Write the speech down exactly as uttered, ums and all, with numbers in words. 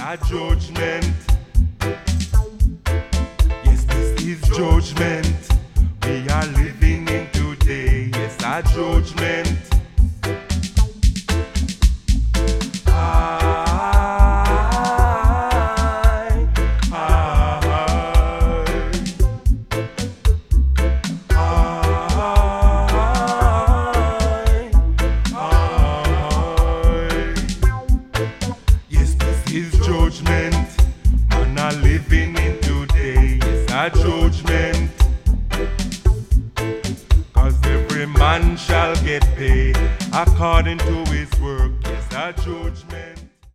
a judgment. Yes, this is judgment. We are living in today. Yes, a judgment. Judgment, man are living in today, it's a judgment. Cause every man shall get paid according to his work, it's a judgment.